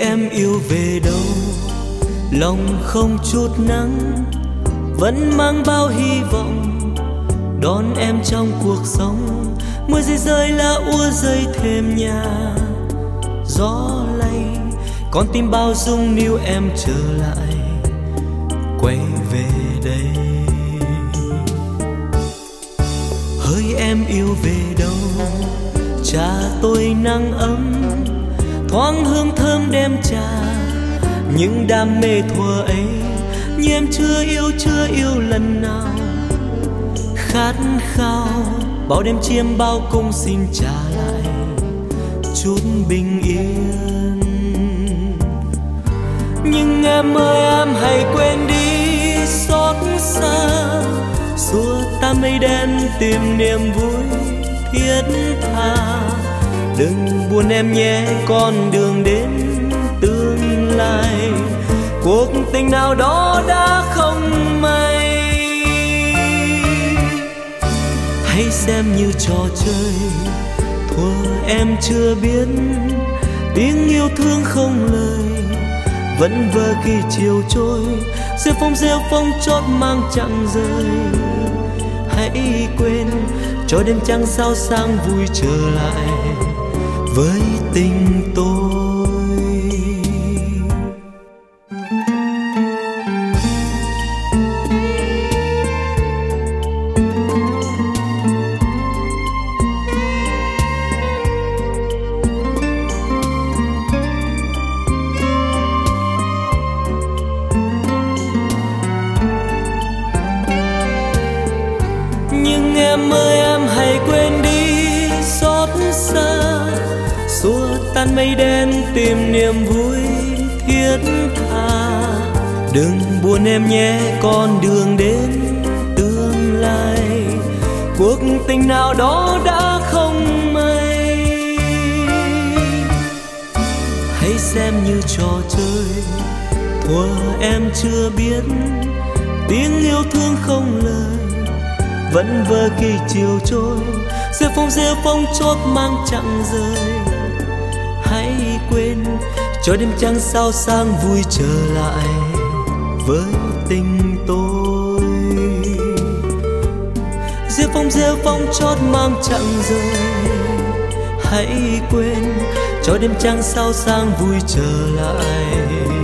em yêu về đâu, lòng không chút nắng, vẫn mang bao hy vọng đón em trong cuộc sống. Mưa rơi rơi lá úa rơi thêm nhà, gió lay con tim bao dung níu em trở lại, quay về đây. Hỡi em yêu về đâu, cha tôi nắng ấm, thoáng hương thơm đem trà. Những đam mê thuở ấy như em chưa yêu lần nào. Khát khao bao đêm chiêm bao cung xin trả lại chút bình yên. Nhưng em ơi em hãy quên đi xót xa, xua tan mây đen tìm niềm vui thiết tha. Đừng buồn em nhé, con đường đến tương lai, cuộc tình nào đó đã không may. Hãy xem như trò chơi, thuở em chưa biết tiếng yêu thương không lời, vẫn vờ khi chiều trôi, rêu phong chót mang chẳng rơi. Hãy quên cho đêm trăng sao sáng vui trở lại với tình tôi. Nhưng em ơi em hãy quên đi xót xa, xua tan mây đen tìm niềm vui thiết tha. Đừng buồn em nhé, con đường đến tương lai, cuộc tình nào đó đã không may. Hãy xem như trò chơi, thuở em chưa biết tiếng yêu thương không lời, vẫn vờ khi chiều trôi, rêu phong chót mang chẳng rơi. Hãy quên cho đêm trăng sao sáng vui trở lại với tình tôi. Rêu phong chót mang chẳng rơi. Hãy quên cho đêm trăng sao sáng vui trở lại